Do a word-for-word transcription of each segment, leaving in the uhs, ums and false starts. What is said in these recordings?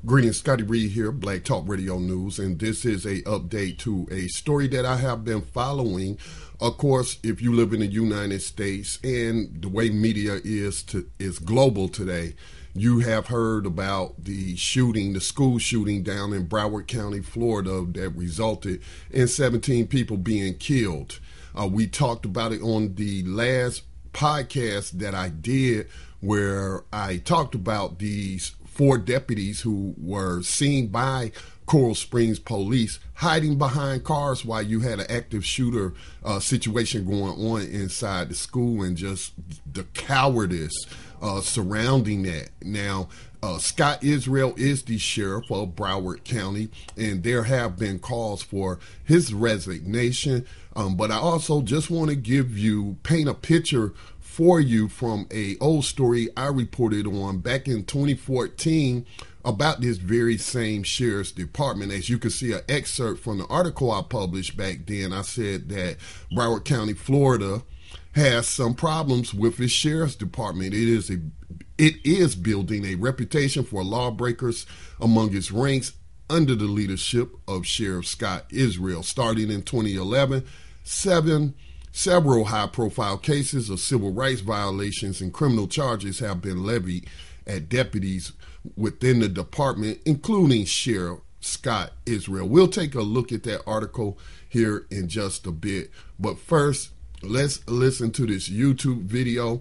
Greetings, Scotty Reed here, Black Talk Radio News, and this is a update to a story that I have been following. Of course, if you live in the United States and the way media is to, is global today, you have heard about the shooting, the school shooting down in Broward County, Florida, that resulted in seventeen people being killed. Uh, we talked about it on the last podcast that I did, where I talked about these four deputies who were seen by Coral Springs police hiding behind cars while you had an active shooter uh, situation going on inside the school, and just the cowardice uh, surrounding that. Now, uh, Scott Israel is the sheriff of Broward County, and there have been calls for his resignation. Um, but I also just want to give you, paint a picture for you from a old story I reported on back in twenty fourteen about this very same sheriff's department. As you can see, an excerpt from the article I published back then, I said that Broward County, Florida has some problems with its sheriff's department. It is a, it is building a reputation for lawbreakers among its ranks under the leadership of Sheriff Scott Israel. Starting in twenty eleven, seven Several high-profile cases of civil rights violations and criminal charges have been levied at deputies within the department, including Sheriff Scott Israel. We'll take a look at that article here in just a bit. But first, let's listen to this YouTube video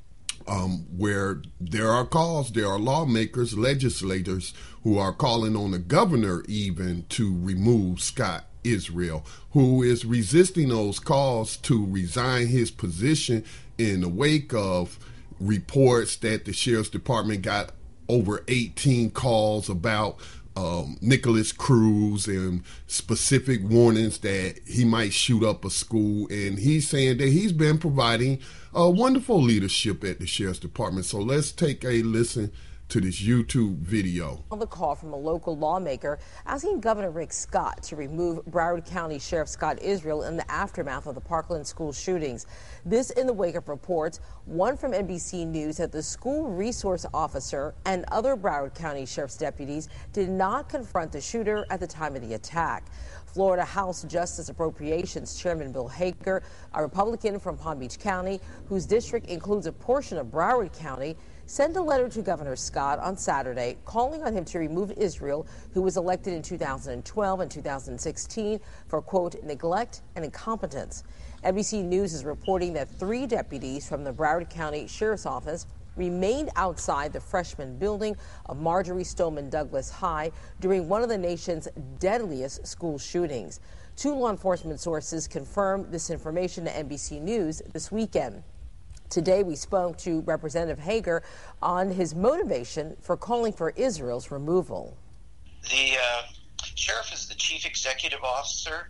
um, where there are calls, there are lawmakers, legislators who are calling on the governor even to remove Scott Israel, who is resisting those calls to resign his position in the wake of reports that the sheriff's department got over eighteen calls about um, Nikolas Cruz and specific warnings that he might shoot up a school. And he's saying that he's been providing a wonderful leadership at the sheriff's department. So let's take a listen to this YouTube video. The call from a local lawmaker asking Governor Rick Scott to remove Broward County Sheriff Scott Israel in the aftermath of the Parkland school shootings. This in the wake of reports, one from N B C News, that the school resource officer and other Broward County Sheriff's deputies did not confront the shooter at the time of the attack. Florida House Justice Appropriations Chairman Bill Hager, a Republican from Palm Beach County, whose district includes a portion of Broward County, sent a letter to Governor Scott on Saturday calling on him to remove Israel, who was elected in two thousand twelve and two thousand sixteen for, quote, neglect and incompetence. N B C News is reporting that three deputies from the Broward County Sheriff's Office remained outside the freshman building of Marjory Stoneman Douglas High during one of the nation's deadliest school shootings. Two law enforcement sources confirmed this information to N B C News this weekend. Today, we spoke to Representative Hager on his motivation for calling for Israel's removal. The uh, sheriff is the chief executive officer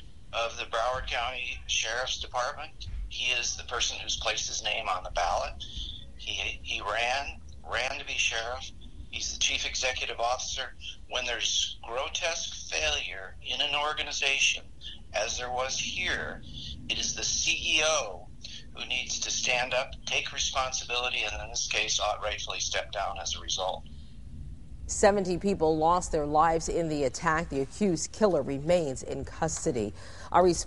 of the Broward County Sheriff's Department. He is the person who's placed his name on the ballot. He, he ran, ran to be sheriff. He's the chief executive officer. When there's grotesque failure in an organization, as there was here, it is the C E O who needs to stand up, take responsibility, and in this case, ought rightfully step down as a result. seventeen people lost their lives in the attack. The accused killer remains in custody. Our res-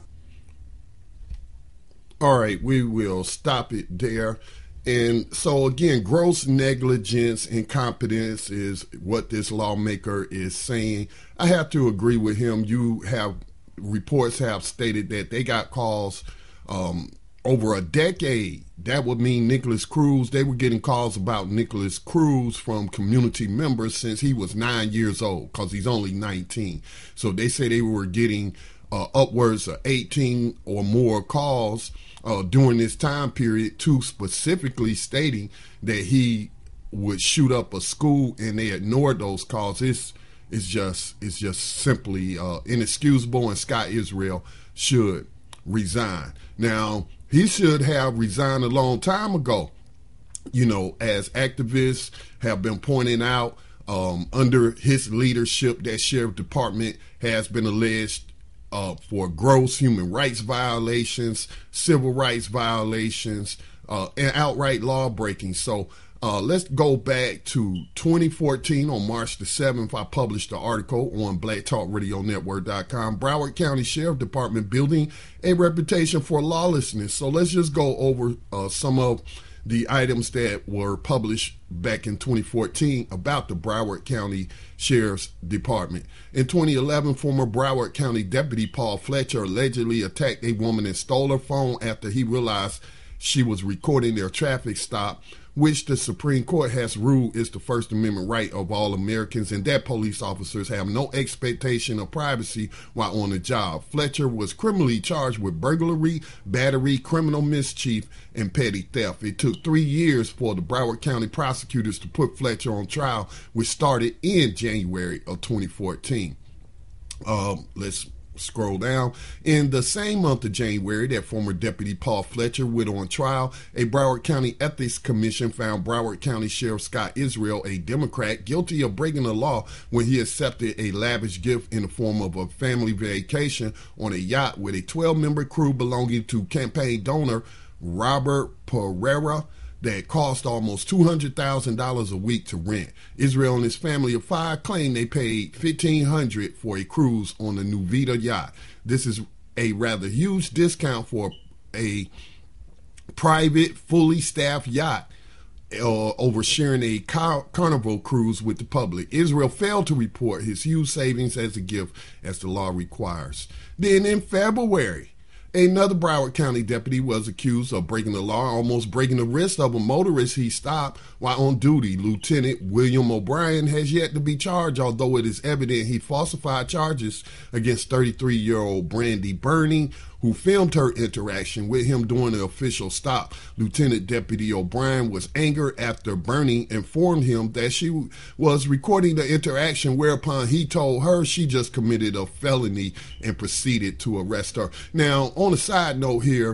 All right, we will stop it there. And so again, gross negligence, incompetence is what this lawmaker is saying. I have to agree with him. You have reports have stated that they got calls um, over a decade. That would mean Nikolas Cruz. They were getting calls about Nikolas Cruz from community members since he was nine years old, because he's only nineteen. So they say they were getting uh, upwards of eighteen or more calls uh, during this time period, two specifically stating that he would shoot up a school, and they ignored those calls. It's it's just it's just simply uh, inexcusable, and Scott Israel should resign. Now, he should have resigned a long time ago. You know, as activists have been pointing out, um, under his leadership, that sheriff department has been alleged uh, for gross human rights violations, civil rights violations, uh, and outright law breaking. So Uh, let's go back to twenty fourteen. On March the seventh, I published an article on black talk radio network dot com. Broward County Sheriff Department building a reputation for lawlessness. So let's just go over uh, some of the items that were published back in twenty fourteen about the Broward County Sheriff's Department. In twenty eleven, former Broward County Deputy Paul Fletcher allegedly attacked a woman and stole her phone after he realized she was recording their traffic stop, which the Supreme Court has ruled is the First Amendment right of all Americans, and that police officers have no expectation of privacy while on the job. Fletcher was criminally charged with burglary, battery, criminal mischief, and petty theft. It took three years for the Broward County prosecutors to put Fletcher on trial, which started in January of twenty fourteen. Um, let's scroll down. In the same month of January that former Deputy Paul Fletcher went on trial, a Broward County Ethics Commission found Broward County Sheriff Scott Israel, a Democrat, guilty of breaking the law when he accepted a lavish gift in the form of a family vacation on a yacht with a twelve-member crew belonging to campaign donor Robert Pereira that cost almost two hundred thousand dollars a week to rent. Israel and his family of five claim they paid fifteen hundred dollars for a cruise on the Nuvita yacht. This is a rather huge discount for a private, fully staffed yacht uh, over sharing a car- carnival cruise with the public. Israel failed to report his huge savings as a gift as the law requires. Then in February, another Broward County deputy was accused of breaking the law, almost breaking the wrist of a motorist he stopped while on duty. Lieutenant William O'Brien has yet to be charged, although it is evident he falsified charges against thirty-three-year-old Brandy Burney, who filmed her interaction with him during the official stop. Lieutenant Deputy O'Brien was angered after Burney informed him that she was recording the interaction, whereupon he told her she just committed a felony and proceeded to arrest her. Now, on a side note here,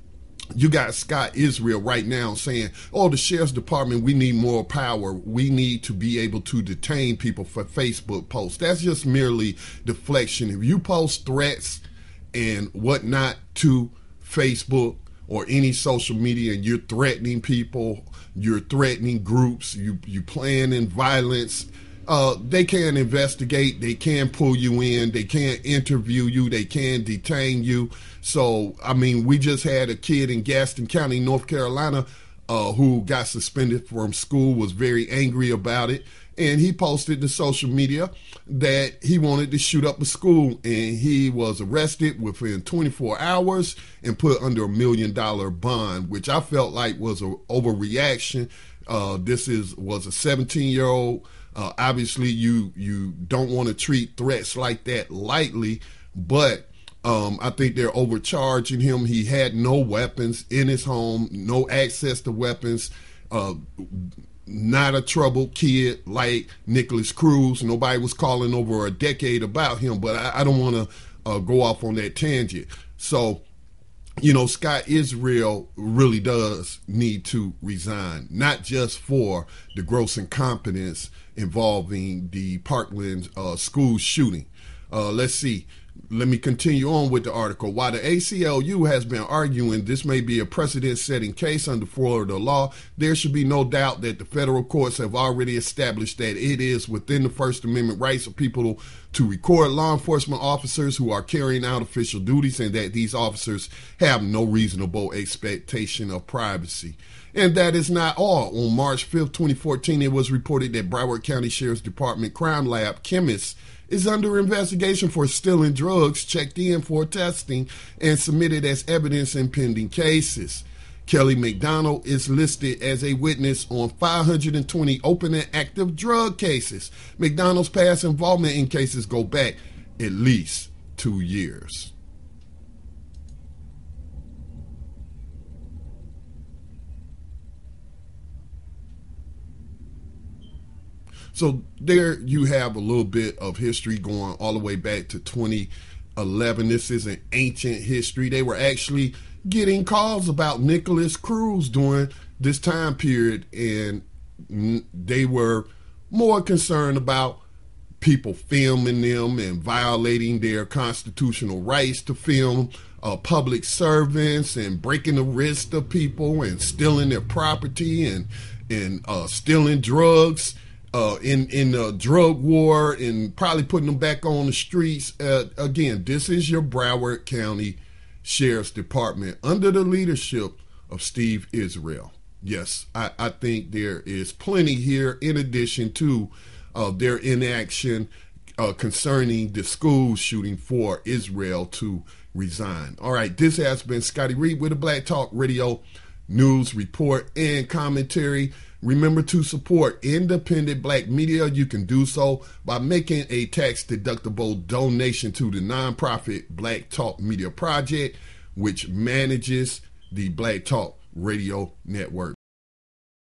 you got Scott Israel right now saying, oh, the sheriff's department, we need more power. We need to be able to detain people for Facebook posts. That's just merely deflection. If you post threats and whatnot to Facebook or any social media and you're threatening people, you're threatening groups, you you planning violence, uh, they can investigate, they can pull you in, they can interview you, they can detain you. So, I mean, we just had a kid in Gaston County, North Carolina, uh, who got suspended from school, was very angry about it. And he posted to social media that he wanted to shoot up a school, and he was arrested within twenty-four hours and put under a million dollar bond, which I felt like was an overreaction. Uh, this is was a seventeen year old. Uh, obviously, you you don't want to treat threats like that lightly, but um, I think they're overcharging him. He had no weapons in his home, no access to weapons. Uh, Not a troubled kid like Nicholas Cruz. Nobody was calling over a decade about him, but I, I don't want to uh, go off on that tangent. So, you know, Scott Israel really does need to resign, not just for the gross incompetence involving the Parkland uh, school shooting. Uh, let's see. Let me continue on with the article. While the A C L U has been arguing this may be a precedent-setting case under Florida law, there should be no doubt that the federal courts have already established that it is within the First Amendment rights of people to record law enforcement officers who are carrying out official duties, and that these officers have no reasonable expectation of privacy. And that is not all. On March fifth, twenty fourteen, it was reported that Broward County Sheriff's Department Crime Lab chemists is under investigation for stealing drugs checked in for testing and submitted as evidence in pending cases. Kelly McDonald is listed as a witness on five hundred twenty open and active drug cases. McDonald's past involvement in cases go back at least two years. So there you have a little bit of history going all the way back to twenty eleven. This is an ancient history. They were actually getting calls about Nicholas Cruz during this time period, and they were more concerned about people filming them and violating their constitutional rights to film uh, public servants and breaking the wrist of people and stealing their property and and uh, stealing drugs, uh, in in the drug war, and probably putting them back on the streets. Uh, again, this is your Broward County Sheriff's Department under the leadership of Steve Israel. Yes, I, I think there is plenty here in addition to uh, their inaction uh, concerning the school shooting for Israel to resign. All right, this has been Scotty Reed with the Black Talk Radio News Report and Commentary. Remember to support independent black media. You can do so by making a tax-deductible donation to the nonprofit Black Talk Media Project, which manages the Black Talk Radio Network.